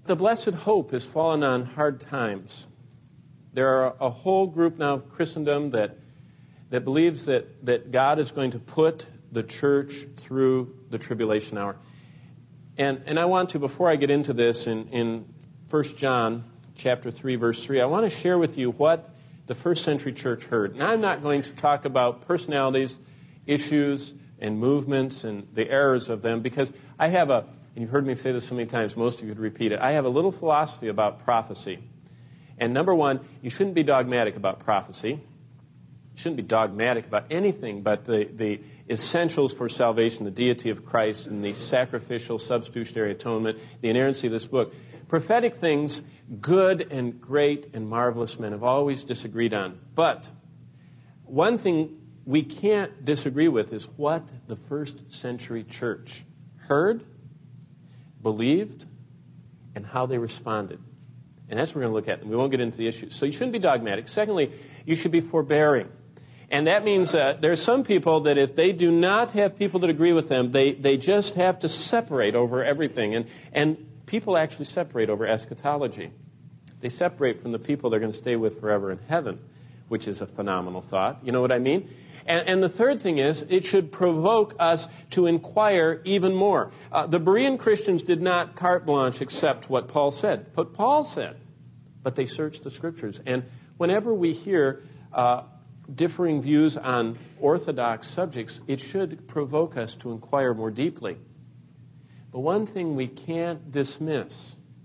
The blessed hope has fallen on hard times. There are a whole group now of Christendom that believes that God is going to put the church through the tribulation hour. And I want to, before I get into this, in 1 John chapter 3, verse 3, I want to share with you what the first century church heard. And I'm not going to talk about personalities, issues, and movements and the errors of them, because I have and you've heard me say this so many times, most of you would repeat it, I have a little philosophy about prophecy. And number one, you shouldn't be dogmatic about prophecy. You shouldn't be dogmatic about anything but the essentials for salvation, the deity of Christ, and the sacrificial substitutionary atonement, the inerrancy of this book. Prophetic things, good and great and marvelous men have always disagreed on. But one thing we can't disagree with is what the first century church heard, believed, and how they responded. And that's what we're going to look at, and we won't get into the issues. So you shouldn't be dogmatic. Secondly, you should be forbearing. And that means there's some people that if they do not have people that agree with them, they just have to separate over everything. And people actually separate over eschatology. They separate from the people they're going to stay with forever in heaven, which is a phenomenal thought. You know what I mean? And the third thing is, it should provoke us to inquire even more. The Berean Christians did not carte blanche accept what Paul said. What Paul said. But they searched the Scriptures. And whenever we hear differing views on orthodox subjects, it should provoke us to inquire more deeply. But one thing we can't dismiss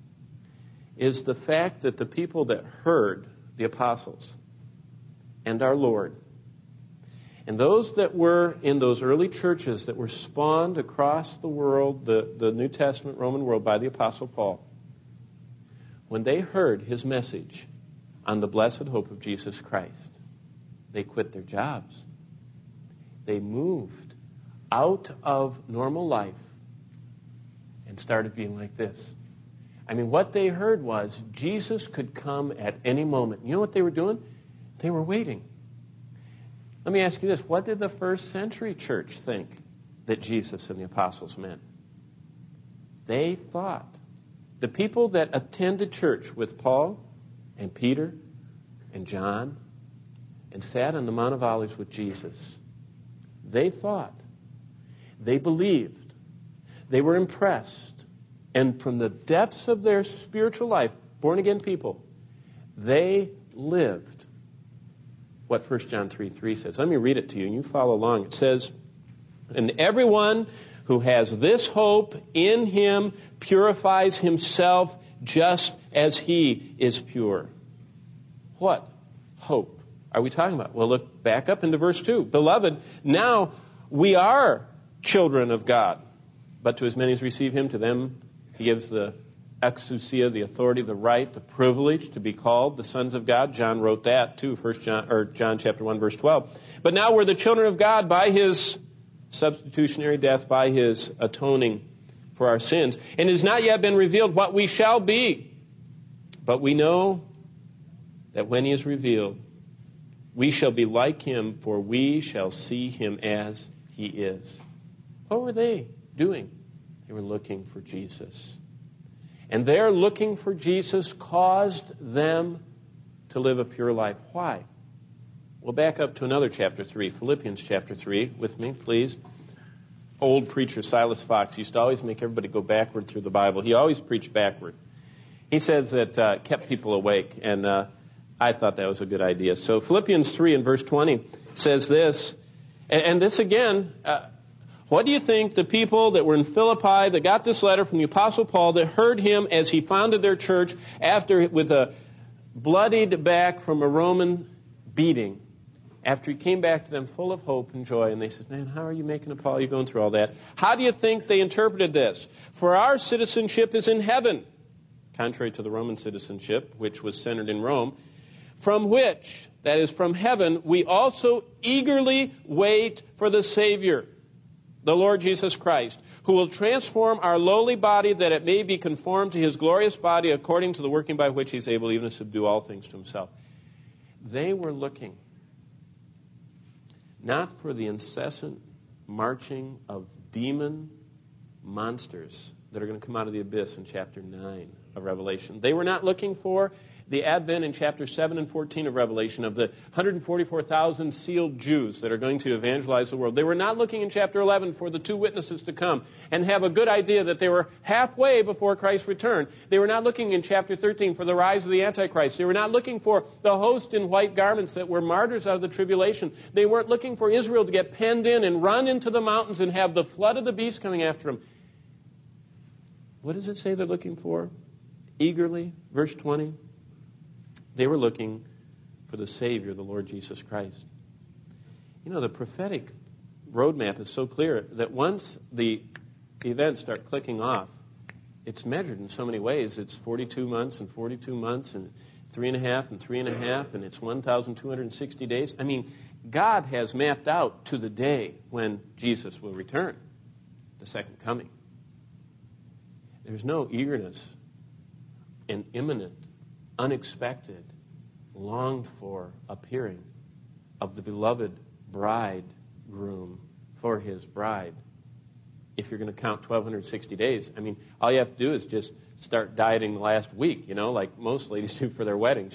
is the fact that the people that heard the apostles and our Lord, and those that were in those early churches that were spawned across the world, the New Testament Roman world, by the Apostle Paul, when they heard his message on the blessed hope of Jesus Christ, they quit their jobs. They moved out of normal life and started being like this. I mean, what they heard was Jesus could come at any moment. You know what they were doing? They were waiting. Let me ask you this. What did the first century church think that Jesus and the apostles meant? They thought. The people that attended church with Paul and Peter and John and sat on the Mount of Olives with Jesus, they thought, they believed, they were impressed, and from the depths of their spiritual life, born-again people, they lived what 1 John 3:3 says. Let me read it to you, and you follow along. It says, "And everyone who has this hope in him purifies himself just as he is pure." What hope are we talking about? Well, look back up into verse 2. "Beloved, now we are children of God, but to as many as receive him, to them he gives the exousia, the authority, the right, the privilege to be called the sons of God." John wrote that too, John chapter 1, verse 12. "But now we're the children of God by his substitutionary death, by his atoning for our sins. And it has not yet been revealed what we shall be. But we know that when he is revealed, we shall be like him, for we shall see him as he is." What were they doing? They were looking for Jesus. And their looking for Jesus caused them to live a pure life. Why? We'll back up to another chapter 3, Philippians chapter 3, with me, please. Old preacher Silas Fox used to always make everybody go backward through the Bible. He always preached backward. He says that kept people awake, and I thought that was a good idea. So Philippians 3 and verse 20 says this, and this again, what do you think the people that were in Philippi that got this letter from the Apostle Paul, that heard him as he founded their church after, with a bloodied back from a Roman beating, after he came back to them full of hope and joy, and they said, "Man, how are you making it, Paul? You're going through all that." How do you think they interpreted this? "For our citizenship is in heaven," contrary to the Roman citizenship, which was centered in Rome, "from which," that is from heaven, "we also eagerly wait for the Savior, the Lord Jesus Christ, who will transform our lowly body that it may be conformed to his glorious body according to the working by which he's able even to subdue all things to himself." They were looking not for the incessant marching of demon monsters that are going to come out of the abyss in chapter 9 of Revelation. They were not looking for the advent in chapters 7 and 14 of Revelation of the 144,000 sealed Jews that are going to evangelize the world. They were not looking in chapter 11 for the two witnesses to come and have a good idea that they were halfway before Christ's return. They were not looking in chapter 13 for the rise of the Antichrist. They were not looking for the host in white garments that were martyrs out of the tribulation. They weren't looking for Israel to get penned in and run into the mountains and have the flood of the beast coming after them. What does it say they're looking for? Eagerly, verse 20. They were looking for the Savior, the Lord Jesus Christ. You know, the prophetic roadmap is so clear that once the events start clicking off, it's measured in so many ways. It's 42 months and 42 months and 3.5 and 3.5, and it's 1,260 days. I mean, God has mapped out to the day when Jesus will return, the second coming. There's no eagerness and imminent, unexpected, longed for appearing of the beloved bridegroom for his bride. If you're going to count 1,260 days, I mean, all you have to do is just start dieting the last week, like most ladies do for their weddings,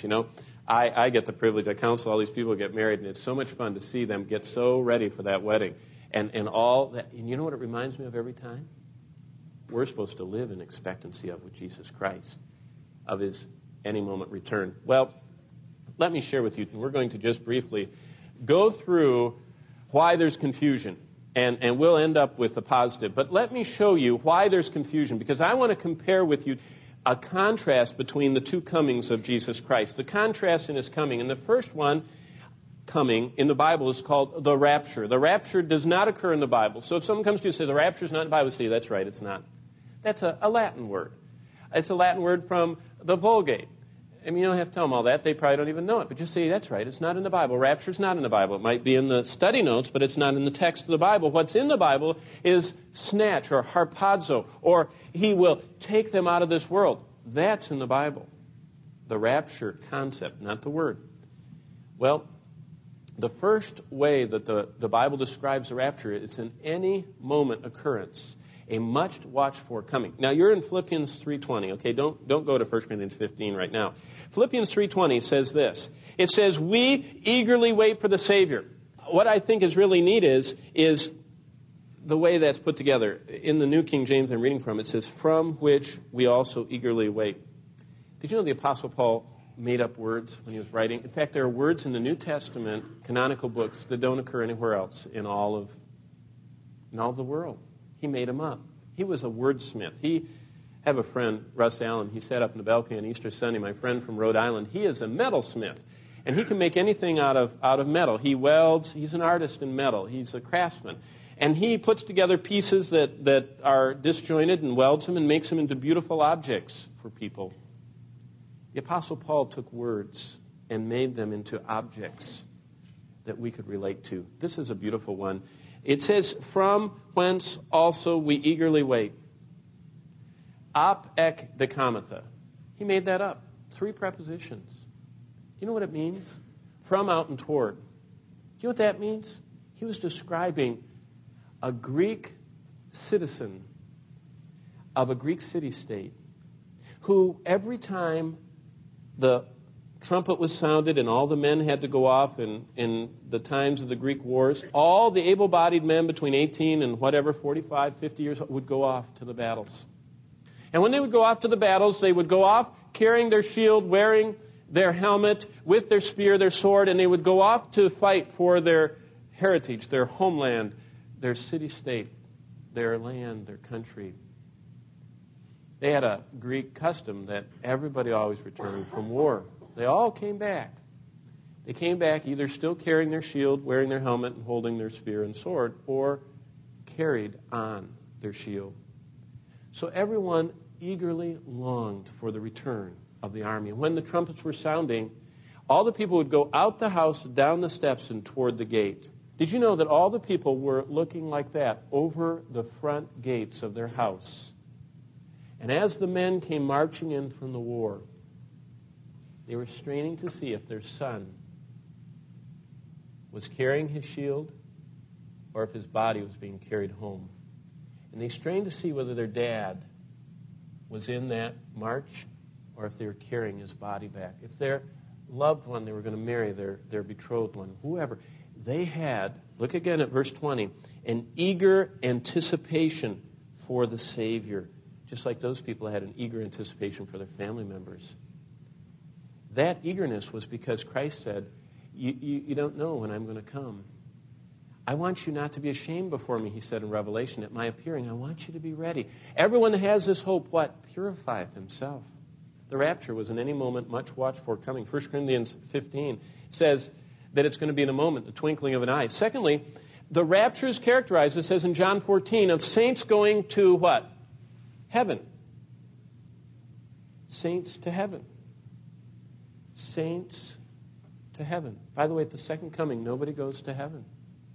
I get the privilege, I counsel all these people get married, and it's so much fun to see them get so ready for that wedding. And all that, and you know what it reminds me of every time? We're supposed to live in expectancy of with Jesus Christ, of his any moment return. Well, let me share with you, and we're going to just briefly go through why there's confusion, and we'll end up with the positive. But let me show you why there's confusion, because I want to compare with you a contrast between the two comings of Jesus Christ, the contrast in his coming. And the first one, coming, in the Bible is called the rapture. The rapture does not occur in the Bible. So if someone comes to you and says, the rapture is not in the Bible, say, that's right, it's not. That's a Latin word. It's a Latin word from the Vulgate. I mean, you don't have to tell them all that. They probably don't even know it. But just say, that's right, it's not in the Bible. Rapture's not in the Bible. It might be in the study notes, but it's not in the text of the Bible. What's in the Bible is snatch or harpazo, or he will take them out of this world. That's in the Bible. The rapture concept, not the word. Well, the first way that the Bible describes the rapture is an any moment occurrence, a much watched for coming. Now, you're in Philippians 3:20, okay? Don't go to 1 Corinthians 15 right now. Philippians 3:20 says this. It says, we eagerly wait for the Savior. What I think is really neat is the way that's put together. In the New King James I'm reading from, it says, from which we also eagerly wait. Did you know the Apostle Paul made up words when he was writing? In fact, there are words in the New Testament, canonical books, that don't occur anywhere else in all of the world. He made them up. He was a wordsmith. I have a friend, Russ Allen. He sat up in the balcony on Easter Sunday. My friend from Rhode Island. He is a metalsmith, and he can make anything out of metal. He welds. He's an artist in metal. He's a craftsman, and he puts together pieces that are disjointed and welds them and makes them into beautiful objects for people. The Apostle Paul took words and made them into objects that we could relate to. This is a beautiful one. It says, from whence also we eagerly wait. Ap ek decamatha. He made that up. 3 prepositions. You know what it means? From, out, and toward. Do you know what that means? He was describing a Greek citizen of a Greek city-state who every time the trumpet was sounded and all the men had to go off in the times of the Greek wars, all the able-bodied men between 18 and 45, 50 years would go off to the battles. And when they would go off to the battles, they would go off carrying their shield, wearing their helmet, with their spear, their sword, and they would go off to fight for their heritage, their homeland, their city-state, their land, their country. They had a Greek custom that everybody always returned from war. They all came back. They came back either still carrying their shield, wearing their helmet, and holding their spear and sword, or carried on their shield. So everyone eagerly longed for the return of the army. When the trumpets were sounding, all the people would go out the house, down the steps, and toward the gate. Did you know that all the people were looking like that over the front gates of their house? And as the men came marching in from the war, they were straining to see if their son was carrying his shield or if his body was being carried home. And they strained to see whether their dad was in that march or if they were carrying his body back. If their loved one they were going to marry, their betrothed one, whoever, they had, look again at verse 20, an eager anticipation for the Savior, just like those people had an eager anticipation for their family members. That eagerness was because Christ said, you don't know when I'm going to come. I want you not to be ashamed before me, he said in Revelation, at my appearing. I want you to be ready. Everyone that has this hope, what? Purifieth himself. The rapture was in any moment much watched for coming. 1 Corinthians 15 says that it's going to be in a moment, the twinkling of an eye. Secondly, the rapture is characterized, it says in John 14, of saints going to what? Heaven. Saints to heaven. Saints to heaven. By the way, at the second coming, nobody goes to heaven.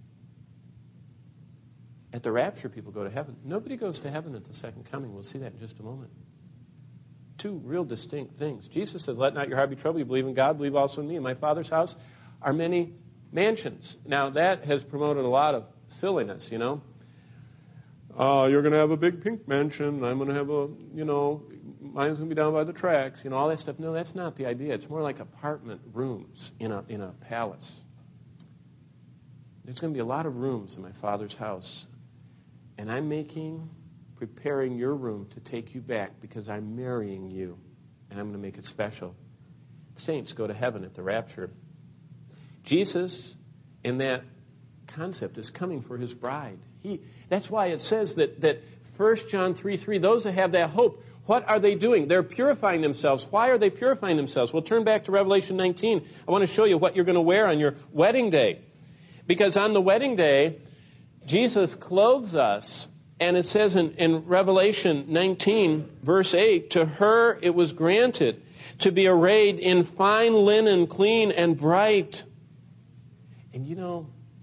At the rapture, people go to heaven. Nobody goes to heaven at the second coming. We'll see that in just a moment. Two real distinct things. Jesus says, let not your heart be troubled. You believe in God, believe also in me. In my Father's house are many mansions. Now, that has promoted a lot of silliness, you know. You're going to have a big pink mansion. I'm going to have mine's going to be down by the tracks, all that stuff. No, that's not the idea. It's more like apartment rooms in a palace. There's going to be a lot of rooms in my Father's house. And I'm preparing your room to take you back because I'm marrying you. And I'm going to make it special. Saints go to heaven at the rapture. Jesus, in that concept, is coming for his bride. That's why it says that 1 John 3:3, those that have that hope, what are they doing? They're purifying themselves. Why are they purifying themselves? Well, turn back to Revelation 19. I want to show you what you're going to wear on your wedding day. Because on the wedding day, Jesus clothes us, and it says in Revelation 19, verse 8, to her it was granted to be arrayed in fine linen, clean and bright. And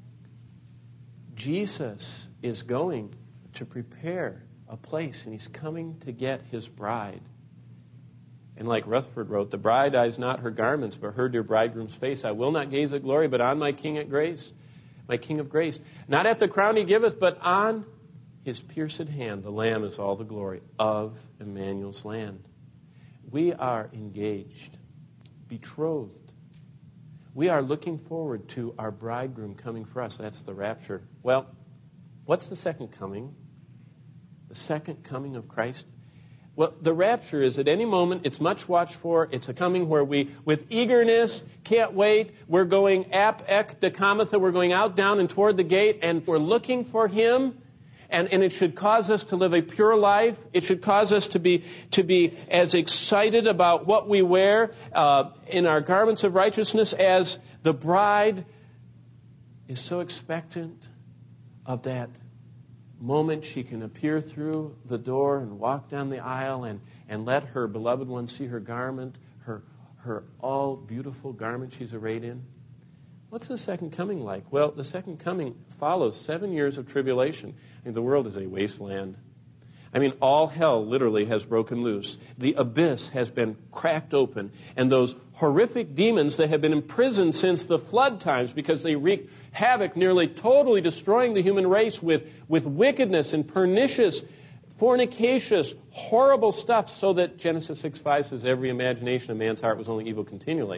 Jesus is going to prepare a place, and he's coming to get his bride. And like Rutherford wrote, the bride eyes not her garments, but her dear bridegroom's face. I will not gaze at glory, but on my King at grace. My King of grace. Not at the crown he giveth, but on his pierced hand. The Lamb is all the glory of Emmanuel's land. We are engaged, betrothed. We are looking forward to our bridegroom coming for us. That's the rapture. Well, what's the second coming? The second coming of Christ? Well, the rapture is at any moment, it's much watched for. It's a coming where we, with eagerness, can't wait. We're going ap ek decamatha. We're going out, down, and toward the gate, and we're looking for him. And it should cause us to live a pure life. It should cause us to be as excited about what we wear in our garments of righteousness as the bride is so expectant of that moment she can appear through the door and walk down the aisle and let her beloved one see her garment, her all beautiful garment she's arrayed in. What's the second coming like? Well, the second coming follows 7 years of tribulation. The world is a wasteland. All hell literally has broken loose. The abyss has been cracked open. And those horrific demons that have been imprisoned since the flood times because they wreaked havoc, nearly totally destroying the human race with wickedness and pernicious, fornicacious, horrible stuff, so that Genesis 6:5 says every imagination of man's heart was only evil continually.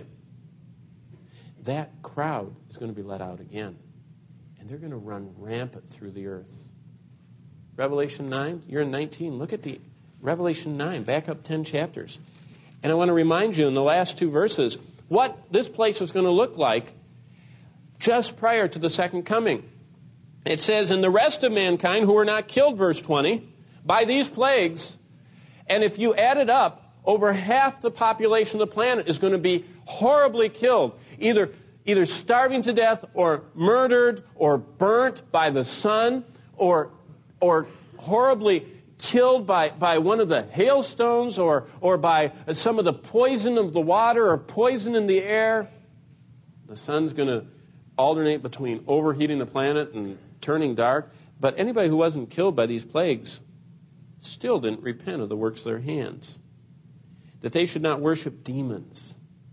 That crowd is going to be let out again. And they're going to run rampant through the earth. Revelation 9, you're in 19. Look at the Revelation 9, back up 10 chapters. And I want to remind you in the last two verses what this place is going to look like just prior to the second coming. It says, and the rest of mankind who were not killed, verse 20, by these plagues, and if you add it up, over half the population of the planet is going to be horribly killed, either starving to death or murdered or burnt by the sun or horribly killed by one of the hailstones or by some of the poison of the water or poison in the air. The sun's going to alternate between overheating the planet and turning dark. But anybody who wasn't killed by these plagues still didn't repent of the works of their hands. That they should not worship demons.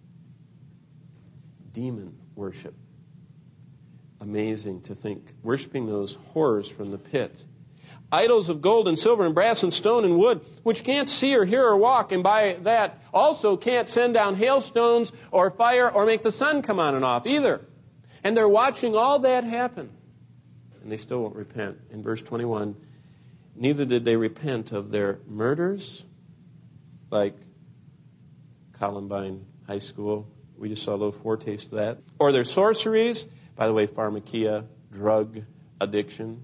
Demon worship. Amazing to think. Worshiping those horrors from the pit. idols of gold and silver and brass and stone and wood, which can't see or hear or walk, and by that also can't send down hailstones or fire or make the sun come on and off either. And they're watching all that happen. And they still won't repent. In verse 21, neither did they repent of their murders, like Columbine High School. We just saw a little foretaste of that. Or their sorceries. By the way, pharmakia, drug addiction.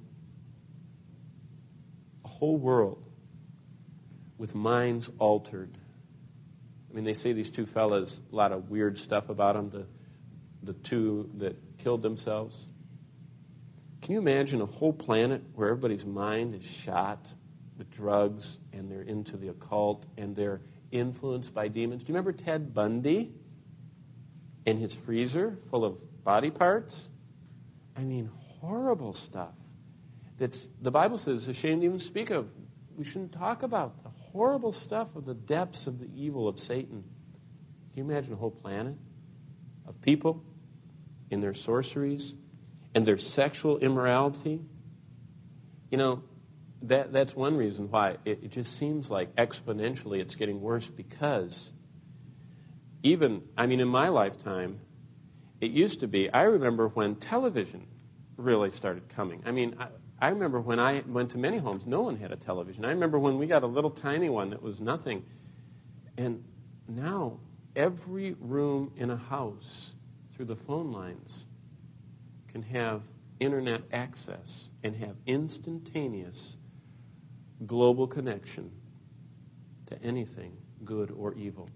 A whole world with minds altered. I mean, they say these two fellas, a lot of weird stuff about them, the two that killed themselves. Can you imagine a whole planet where everybody's mind is shot with drugs and they're into the occult and they're influenced by demons? Do you remember Ted Bundy and his freezer full of body parts? I mean, horrible stuff. That's the Bible says is a shame to even speak of. We shouldn't talk about the horrible stuff of the depths of the evil of Satan. Can you imagine a whole planet of people in their sorceries and their sexual immorality? You know, that's one reason why it just seems like exponentially it's getting worse, because even, I mean, in my lifetime, it used to be, I remember when television really started coming. I mean, I remember when I went to many homes, no one had a television. I remember when we got a little tiny one that was nothing. And now, every room in a house through the phone lines can have internet access and have instantaneous global connection to anything, good or evil.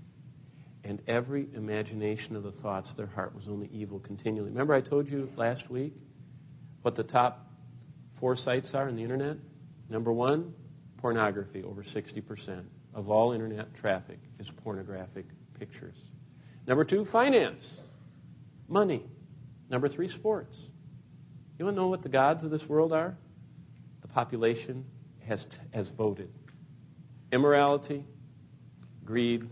And every imagination of the thoughts of their heart was only evil continually. Remember I told you last week what the top 4 sites are on the internet? Number 1, pornography. Over 60% of all internet traffic is pornographic pictures. Number 2, finance. Money. Number 3, sports. You want to know what the gods of this world are? The population has voted. Immorality, greed,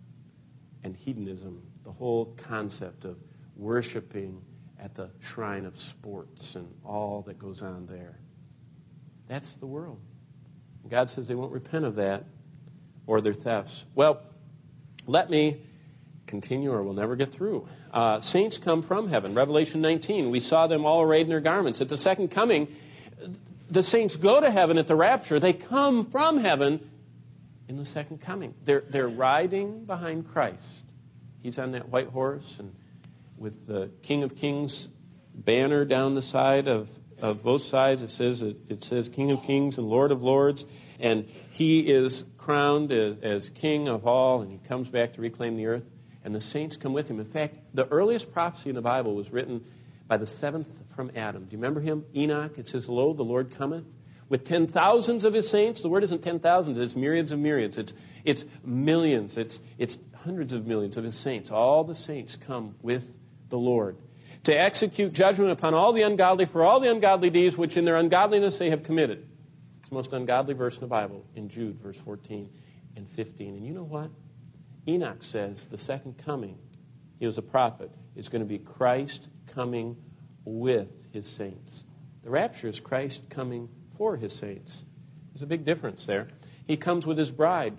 and hedonism. The whole concept of worshiping at the shrine of sports and all that goes on there. That's the world. God says they won't repent of that or their thefts. Well, let me continue or we'll never get through. Saints come from heaven. Revelation 19, we saw them all arrayed in their garments. At the second coming, the saints go to heaven at the rapture. They come from heaven in the second coming. They're riding behind Christ. He's on that white horse and with the King of Kings banner down the side of both sides. It says King of Kings and Lord of Lords. And he is crowned as King of all, and he comes back to reclaim the earth. And the saints come with him. In fact, the earliest prophecy in the Bible was written by the 7th from Adam. Do you remember him? Enoch. It says, lo, the Lord cometh with 10,000s of his saints. The word isn't 10,000, it's myriads of myriads. It's millions. It's hundreds of millions of his saints. All the saints come with the Lord to execute judgment upon all the ungodly for all the ungodly deeds which in their ungodliness they have committed. It's the most ungodly verse in the Bible, in Jude, verse 14 and 15. And you know what? Enoch says the second coming, he was a prophet, is going to be Christ coming with his saints. The rapture is Christ coming for his saints. There's a big difference there. He comes with his bride,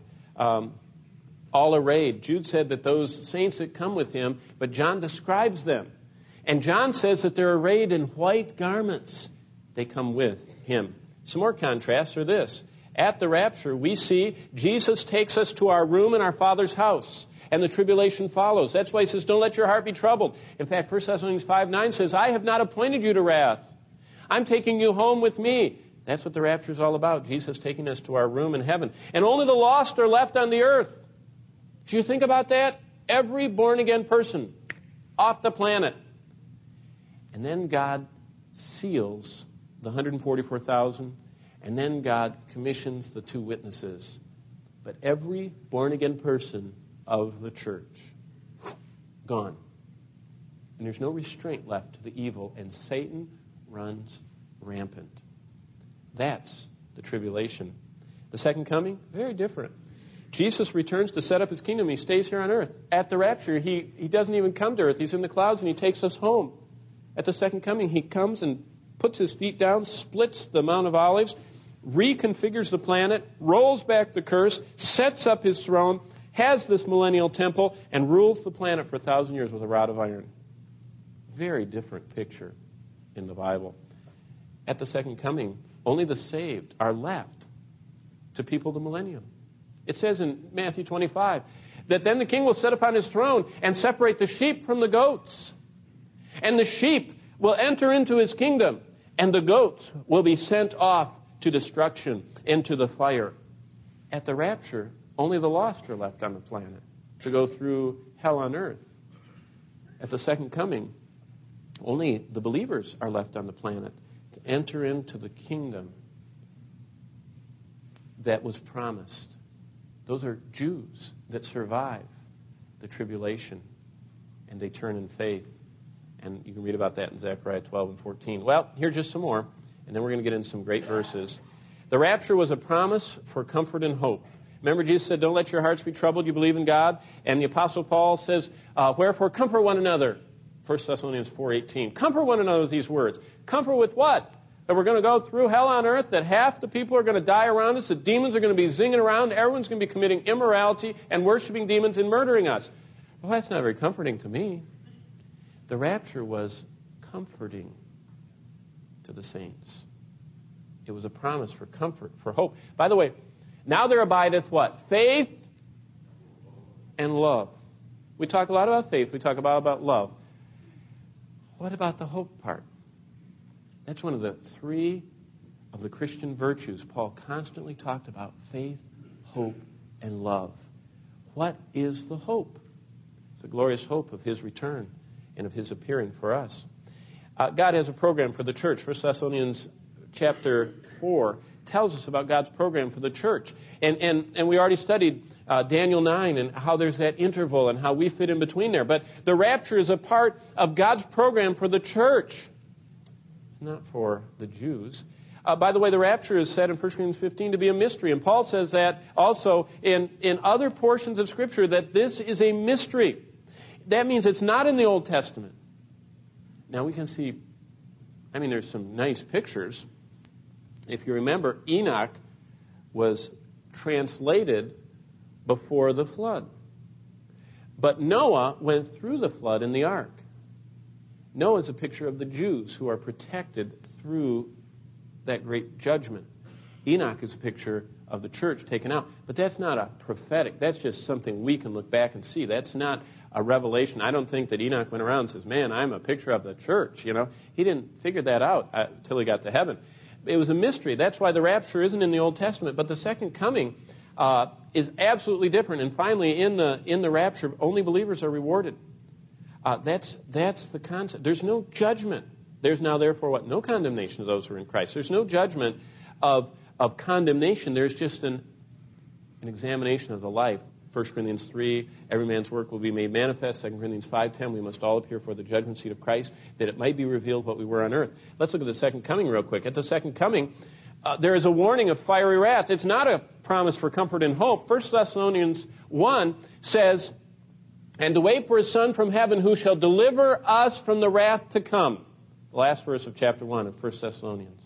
all arrayed. Jude said that those saints that come with him, but John describes them. And John says that they're arrayed in white garments. They come with him. Some more contrasts are this. At the rapture, we see Jesus takes us to our room in our Father's house, and the tribulation follows. That's why he says, don't let your heart be troubled. In fact, 1 Thessalonians 5:9 says, I have not appointed you to wrath. I'm taking you home with me. That's what the rapture is all about. Jesus taking us to our room in heaven. And only the lost are left on the earth. Did you think about that? Every born-again person off the planet. And then God seals the 144,000, and then God commissions the 2 witnesses. But every born-again person of the church, gone. And there's no restraint left to the evil, and Satan runs rampant. That's the tribulation. The second coming, very different. Jesus returns to set up his kingdom. He stays here on earth. At the rapture, he doesn't even come to earth. He's in the clouds and he takes us home. At the second coming, he comes and puts his feet down, splits the Mount of Olives, reconfigures the planet, rolls back the curse, sets up his throne, has this millennial temple, and rules the planet for 1,000 years with a rod of iron. Very different picture in the Bible. At the second coming, only the saved are left to people the millennium. It says in Matthew 25 that then the king will sit upon his throne and separate the sheep from the goats. And the sheep will enter into his kingdom, and the goats will be sent off to destruction, into the fire. At the rapture, only the lost are left on the planet to go through hell on earth. At the second coming, only the believers are left on the planet to enter into the kingdom that was promised. Those are Jews that survive the tribulation, and they turn in faith. And you can read about that in Zechariah 12 and 14. Well, here's just some more, and then we're going to get into some great verses. The rapture was a promise for comfort and hope. Remember, Jesus said, don't let your hearts be troubled. You believe in God. And the Apostle Paul says, wherefore comfort one another. 1 Thessalonians 4:18. Comfort one another with these words. Comfort with what? That we're going to go through hell on earth, that half the people are going to die around us, that demons are going to be zinging around, everyone's going to be committing immorality and worshiping demons and murdering us. Well, that's not very comforting to me. The rapture was comforting to the saints. It was a promise for comfort, for hope. By the way, now there abideth what? Faith and love. We talk a lot about faith. We talk about love. What about the hope part? That's one of the three of the Christian virtues Paul constantly talked about: faith, hope, and love. What is the hope? It's the glorious hope of his return and of his appearing for us. God has a program for the church. 1 Thessalonians chapter 4 tells us about God's program for the church. And we already studied Daniel 9 and how there's that interval and how we fit in between there. But the rapture is a part of God's program for the church. It's not for the Jews. By the way, the rapture is said in 1 Corinthians 15 to be a mystery. And Paul says that also in other portions of Scripture, that this is a mystery. That means it's not in the Old Testament. Now we can see, there's some nice pictures. If you remember, Enoch was translated before the flood. But Noah went through the flood in the ark. Noah is a picture of the Jews who are protected through that great judgment. Enoch is a picture of the church taken out. But that's not a prophetic. That's just something we can look back and see. That's not a revelation. I don't think that Enoch went around and says, man, I'm a picture of the church. He didn't figure that out until he got to heaven. It was a mystery. That's why the rapture isn't in the Old Testament. But the second coming is absolutely different. And finally, in the rapture, only believers are rewarded. That's the concept. There's no judgment. There's now, therefore, what? No condemnation of those who are in Christ. There's no judgment of condemnation. There's just an examination of the life. 1 Corinthians 3, every man's work will be made manifest. 2 Corinthians 5:10, we must all appear for the judgment seat of Christ, that it might be revealed what we were on earth. Let's look at the second coming real quick. At the second coming, there is a warning of fiery wrath. It's not a promise for comfort and hope. 1 Thessalonians 1 says, and to wait for his Son from heaven, who shall deliver us from the wrath to come. The last verse of chapter 1 of 1 Thessalonians.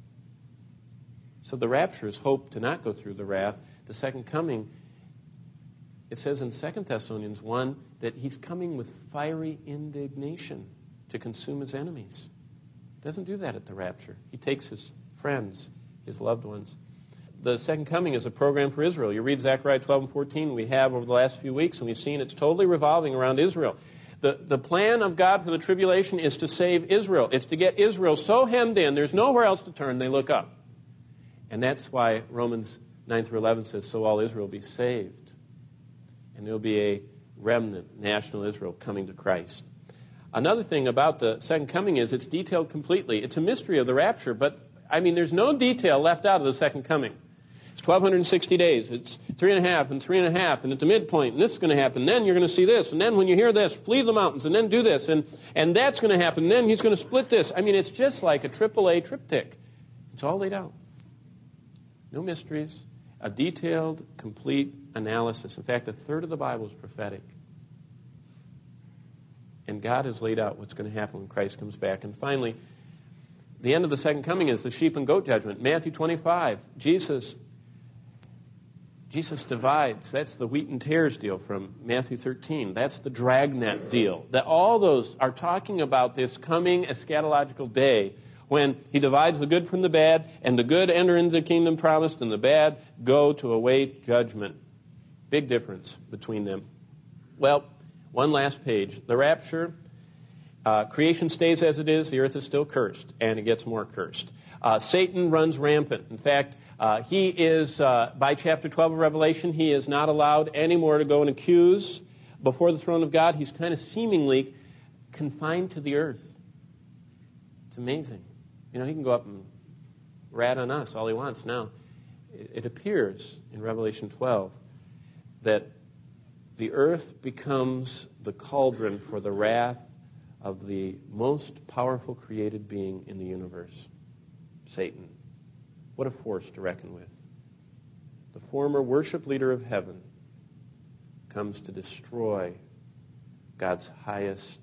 So the rapture is hope to not go through the wrath. The second coming, it says in 2 Thessalonians 1 that he's coming with fiery indignation to consume his enemies. He doesn't do that at the rapture. He takes his friends, his loved ones. The second coming is a program for Israel. You read Zechariah 12 and 14, we have over the last few weeks, and we've seen it's totally revolving around Israel. The plan of God for the tribulation is to save Israel. It's to get Israel so hemmed in, there's nowhere else to turn, they look up. And that's why Romans 9 through 11 says, so all Israel will be saved. And there will be a remnant, national Israel, coming to Christ. Another thing about the second coming is it's detailed completely. It's a mystery of the rapture, but, there's no detail left out of the second coming. It's 1,260 days. It's 3.5 and 3.5, and at the midpoint, and this is going to happen. Then you're going to see this, and then when you hear this, flee the mountains, and then do this, and that's going to happen. And then he's going to split this. It's just like a AAA triptych. It's all laid out. No mysteries. A detailed, complete analysis. In fact, a third of the Bible is prophetic. And God has laid out what's going to happen when Christ comes back. And finally, The end of the second coming is the sheep and goat judgment. Matthew 25, Jesus divides. That's the wheat and tares deal from Matthew 13. That's the dragnet deal. That all those are talking about this coming eschatological day when he divides the good from the bad, and the good enter into the kingdom promised, and the bad go to await judgment. Big difference between them. Well, one last page. The rapture. Creation stays as it is. The earth is still cursed, and it gets more cursed. Satan runs rampant. In fact, he is, by chapter 12 of Revelation, he is not allowed anymore to go and accuse before the throne of God. He's kind of seemingly confined to the earth. It's amazing. You know, he can go up and rat on us all he wants now. It appears in Revelation 12 that the earth becomes the cauldron for the wrath of the most powerful created being in the universe, Satan. What a force to reckon with. The former worship leader of heaven comes to destroy God's highest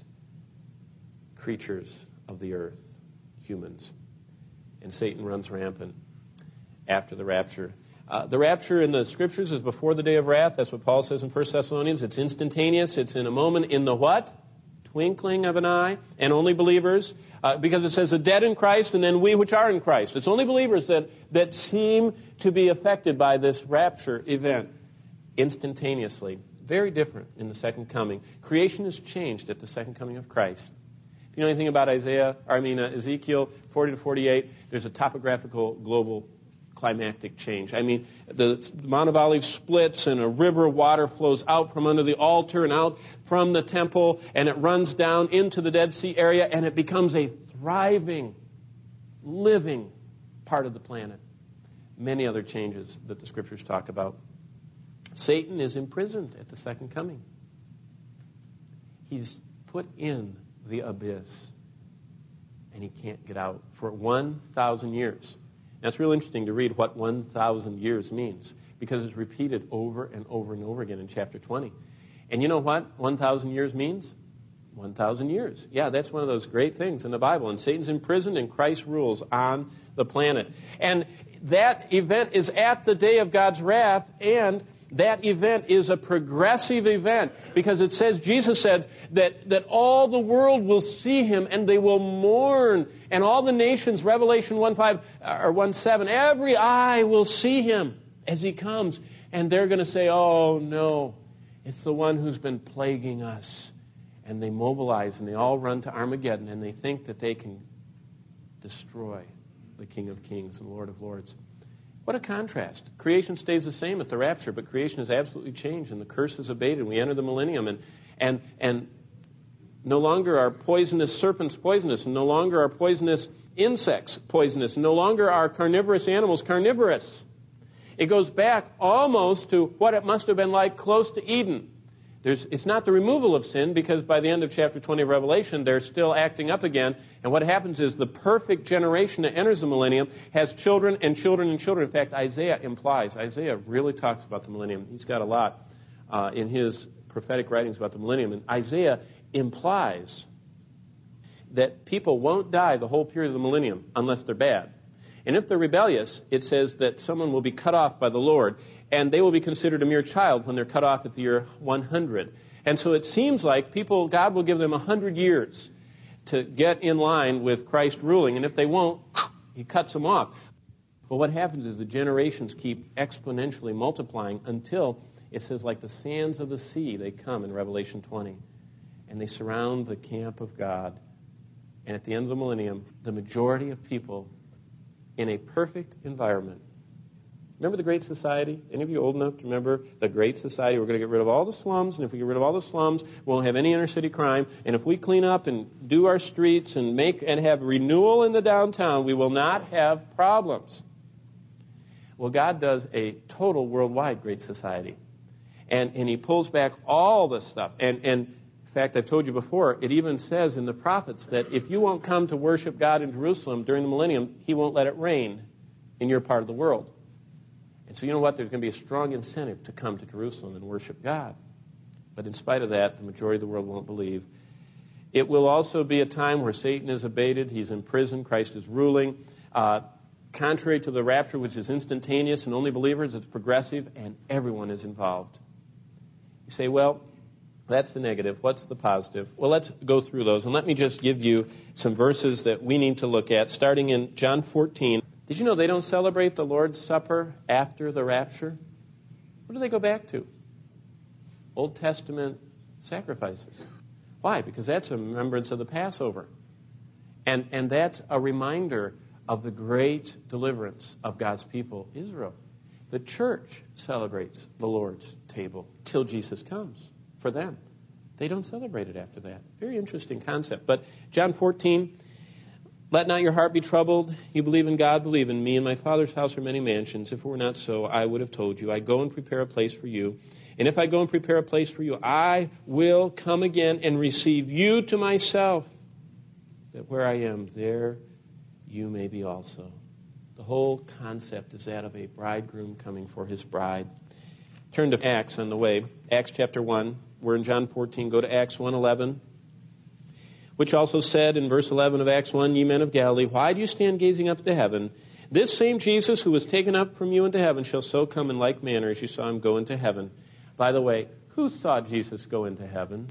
creatures of the earth, humans. And Satan runs rampant after the rapture. The rapture in the Scriptures is before the day of wrath. That's what Paul says in 1 Thessalonians. It's instantaneous. It's in a moment, in the what? Twinkling of an eye. And only believers. Because it says the dead in Christ and then we which are in Christ. It's only believers that seem to be affected by this rapture event instantaneously. Very different in the second coming. Creation is changed at the second coming of Christ. If you know anything about Ezekiel 40 to 48, there's a topographical global climactic change. I mean, the Mount of Olives splits and a river of water flows out from under the altar and out from the temple, and it runs down into the Dead Sea area, and it becomes a thriving, living part of the planet. Many other changes that the Scriptures talk about. Satan is imprisoned at the second coming. He's put in the abyss, and he can't get out for 1,000 years. Now, it's real interesting to read what 1,000 years means, because it's repeated over and over and over again in chapter 20. And you know what 1,000 years means? 1,000 years. Yeah, that's one of those great things in the Bible. And Satan's imprisoned and Christ rules on the planet. And that event is at the day of God's wrath, and that event is a progressive event, because it says, Jesus said that all the world will see him and they will mourn, and all the nations, Revelation 1:5 or 1:7, every eye will see him as he comes, and they're going to say, oh no, it's the one who's been plaguing us. And they mobilize and they all run to Armageddon, and they think that they can destroy the King of Kings and Lord of Lords. What a contrast. Creation stays the same at the rapture, but creation is absolutely changed, and the curse is abated. We enter the millennium, and no longer are poisonous serpents poisonous, and no longer are poisonous insects poisonous, and no longer are carnivorous animals carnivorous. It goes back almost to what it must have been like close to Eden. It's not the removal of sin, because by the end of chapter 20 of Revelation, they're still acting up again. And what happens is the perfect generation that enters the millennium has children and children and children. In fact, Isaiah really talks about the millennium. He's got a lot in his prophetic writings about the millennium. And Isaiah implies that people won't die the whole period of the millennium unless they're bad. And if they're rebellious, it says that someone will be cut off by the Lord, and they will be considered a mere child when they're cut off at the year 100. And so it seems like God will give them 100 years to get in line with Christ ruling, and if they won't, he cuts them off. But what happens is the generations keep exponentially multiplying until it says, like the sands of the sea, they come in Revelation 20, and they surround the camp of God. And at the end of the millennium, the majority of people in a perfect environment. Remember the Great Society? Any of you old enough to remember the Great Society? We're going to get rid of all the slums, and if we get rid of all the slums, we won't have any inner city crime. And if we clean up and do our streets and have renewal in the downtown, we will not have problems. Well, God does a total worldwide Great Society. And he pulls back all this stuff. And in fact, I've told you before, it even says in the prophets that if you won't come to worship God in Jerusalem during the millennium, he won't let it rain in your part of the world. And so you know what? There's going to be a strong incentive to come to Jerusalem and worship God. But in spite of that, the majority of the world won't believe It will also be a time where Satan is abated. He's in prison. Christ is ruling. Contrary to the rapture, which is instantaneous and only believers, it's progressive, and everyone is involved. You say, well, that's the negative. What's the positive? Well, let's go through those. And let me just give you some verses that we need to look at, starting in John 14. Did you know they don't celebrate the Lord's Supper after the rapture? What do they go back to? Old Testament sacrifices. Why? Because that's a remembrance of the Passover. And that's a reminder of the great deliverance of God's people, Israel. The church celebrates the Lord's table till Jesus comes for them. They don't celebrate it after that. Very interesting concept. But John 14, let not your heart be troubled. You believe in God, believe in me. In my Father's house are many mansions. If it were not so, I would have told you. I go and prepare a place for you. And if I go and prepare a place for you, I will come again and receive you to myself, that where I am, there you may be also. The whole concept is that of a bridegroom coming for his bride. Turn to Acts on the way. Acts chapter 1. We're in John 14. Go to Acts 1:11. Which also said in verse 11 of Acts 1, ye men of Galilee, why do you stand gazing up to heaven? This same Jesus who was taken up from you into heaven shall so come in like manner as you saw him go into heaven. By the way, who saw Jesus go into heaven?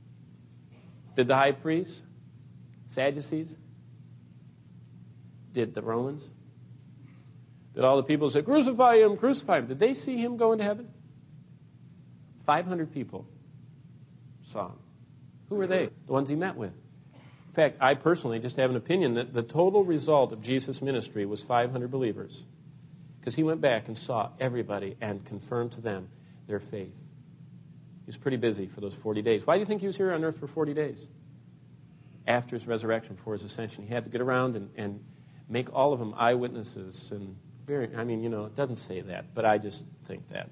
Did the high priest? Sadducees? Did the Romans? Did all the people say, crucify him, crucify him? Did they see him go into heaven? 500 people saw him. Who were they? The ones he met with. In fact, I personally just have an opinion that the total result of Jesus' ministry was 500 believers. Because he went back and saw everybody and confirmed to them their faith. He was pretty busy for those 40 days. Why do you think he was here on earth for 40 days? After his resurrection, before his ascension. He had to get around and make all of them eyewitnesses. And it doesn't say that, but I just think that.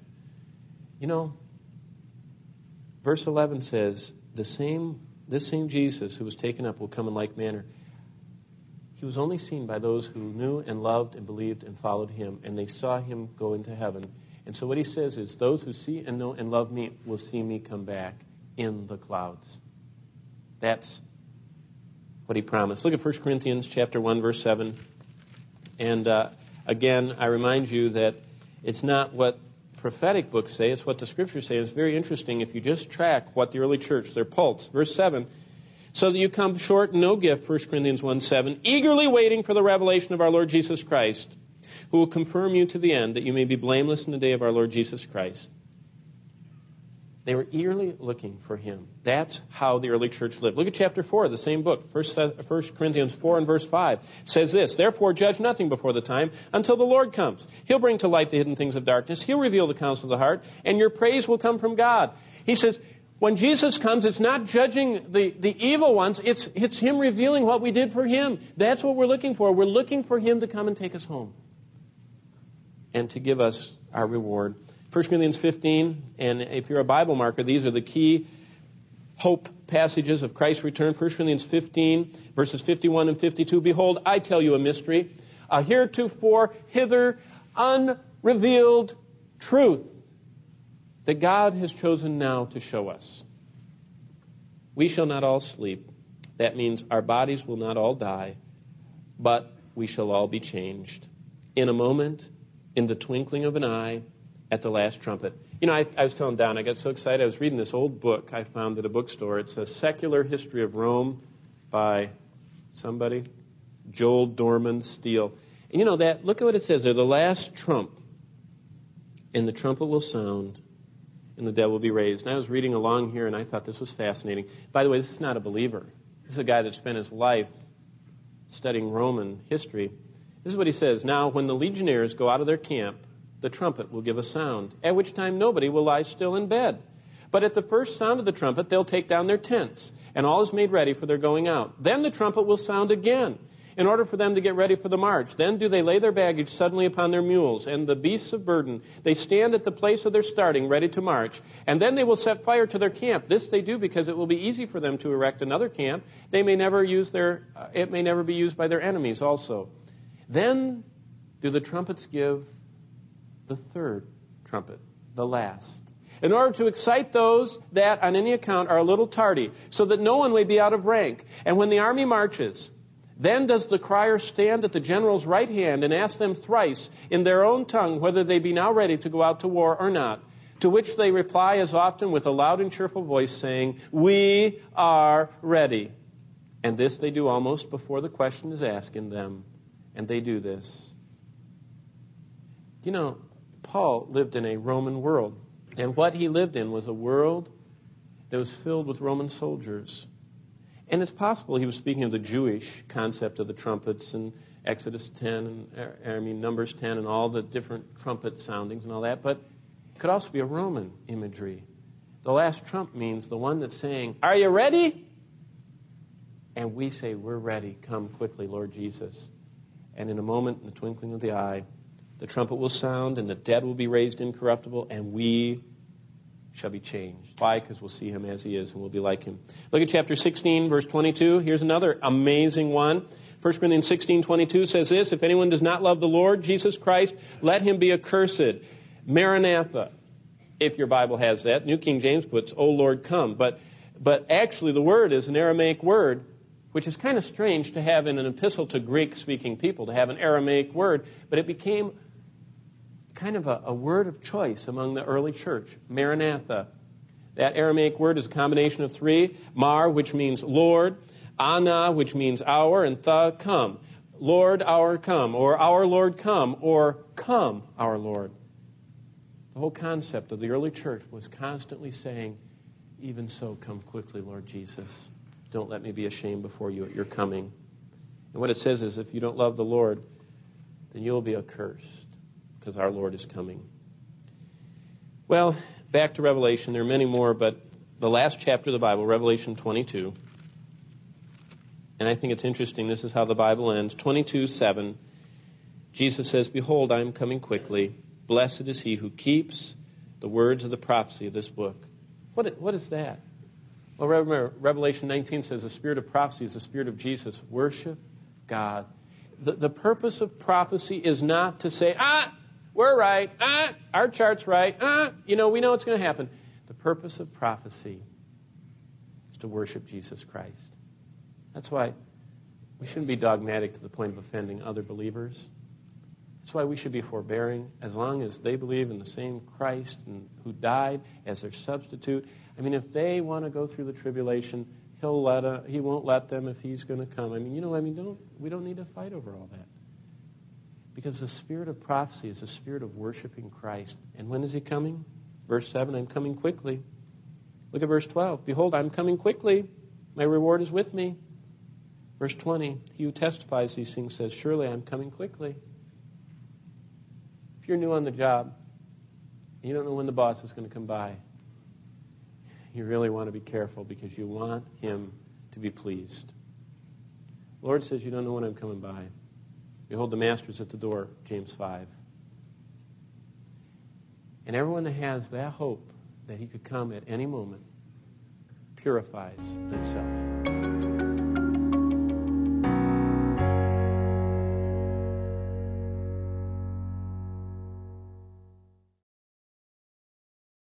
Verse 11 says, this same Jesus who was taken up will come in like manner. He was only seen by those who knew and loved and believed and followed him, and they saw him go into heaven. And so what he says is, those who see and know and love me will see me come back in the clouds. That's what he promised. Look at 1 Corinthians chapter 1, verse 7. And again, I remind you that it's not what prophetic books say, it's what the Scriptures say. It's very interesting if you just track what the early church, their pulse. Verse 7, so that you come short in no gift, 1 Corinthians 1:7, eagerly waiting for the revelation of our Lord Jesus Christ, who will confirm you to the end, that you may be blameless in the day of our Lord Jesus Christ. They were eagerly looking for him. That's how the early church lived. Look at chapter 4 of the same book. 1 Corinthians 4 and verse 5 says this, therefore judge nothing before the time until the Lord comes. He'll bring to light the hidden things of darkness. He'll reveal the counsel of the heart, and your praise will come from God. He says, when Jesus comes, it's not judging the evil ones. It's him revealing what we did for him. That's what we're looking for. We're looking for him to come and take us home and to give us our reward. 1 Corinthians 15, and if you're a Bible marker, these are the key hope passages of Christ's return. 1 Corinthians 15, verses 51 and 52. Behold, I tell you a mystery, a heretofore hither unrevealed truth that God has chosen now to show us. We shall not all sleep. That means our bodies will not all die, but we shall all be changed. In a moment, in the twinkling of an eye, at the last trumpet. I was telling Don, I got so excited. I was reading this old book I found at a bookstore. It's a secular history of Rome by somebody, Joel Dorman Steele. And look at what it says there. The last trump, and the trumpet will sound, and the dead will be raised. And I was reading along here, and I thought this was fascinating. By the way, this is not a believer. This is a guy that spent his life studying Roman history. This is what he says. Now, when the legionnaires go out of their camp, the trumpet will give a sound, at which time nobody will lie still in bed. But at the first sound of the trumpet, they'll take down their tents, and all is made ready for their going out. Then the trumpet will sound again, in order for them to get ready for the march. Then do they lay their baggage suddenly upon their mules, and the beasts of burden. They stand at the place of their starting, ready to march. And then they will set fire to their camp. This they do because it will be easy for them to erect another camp. It may never be used by their enemies also. Then do the trumpets give the third trumpet, the last. in order to excite those that on any account are a little tardy, so that no one may be out of rank. And when the army marches, then does the crier stand at the general's right hand and ask them thrice in their own tongue whether they be now ready to go out to war or not. To which they reply as often with a loud and cheerful voice, saying, "We are ready." And this they do almost before the question is asked in them. And they do this. You know, Paul lived in a Roman world. And what he lived in was a world that was filled with Roman soldiers. And it's possible he was speaking of the Jewish concept of the trumpets and Exodus 10, and Numbers 10, and all the different trumpet soundings and all that. But it could also be a Roman imagery. The last trump means the one that's saying, "Are you ready?" And we say, "We're ready. Come quickly, Lord Jesus." And in a moment, in the twinkling of the eye, the trumpet will sound, and the dead will be raised incorruptible, and we shall be changed. Why? Because we'll see him as he is, and we'll be like him. Look at chapter 16, verse 22. Here's another amazing one. 1 Corinthians 16:22 says this, "If anyone does not love the Lord Jesus Christ, let him be accursed." Maranatha, if your Bible has that. New King James puts, "O Lord, come." But actually the word is an Aramaic word, which is kind of strange to have in an epistle to Greek-speaking people, to have an Aramaic word, but it became kind of a word of choice among the early church, Maranatha. That Aramaic word is a combination of three: mar, which means Lord; ana, which means our; and tha, come. Lord, our come, or our Lord come, or come, our Lord. The whole concept of the early church was constantly saying, "Even so, come quickly, Lord Jesus. Don't let me be ashamed before you at your coming." And what it says is, if you don't love the Lord, then you'll be accursed, because our Lord is coming. Well, back to Revelation. There are many more, but the last chapter of the Bible, Revelation 22. And I think it's interesting. This is how the Bible ends. 22:7. Jesus says, "Behold, I am coming quickly. Blessed is he who keeps the words of the prophecy of this book." What is that? Well, remember, Revelation 19 says the spirit of prophecy is the spirit of Jesus. Worship God. The purpose of prophecy is not to say, we're right, our chart's right, we know what's going to happen. The purpose of prophecy is to worship Jesus Christ. That's why we shouldn't be dogmatic to the point of offending other believers. That's why we should be forbearing as long as they believe in the same Christ and who died as their substitute. I mean, if they want to go through the tribulation, he won't let them if he's going to come. We don't need to fight over all that. Because the spirit of prophecy is the spirit of worshiping Christ. And when is he coming? Verse 7, "I'm coming quickly." Look at verse 12. "Behold, I'm coming quickly. My reward is with me." Verse 20, "He who testifies these things says, surely I'm coming quickly." If you're new on the job, and you don't know when the boss is going to come by, you really want to be careful because you want him to be pleased. The Lord says, "You don't know when I'm coming by. Behold, the master's at the door," James 5. And everyone that has that hope that he could come at any moment purifies himself.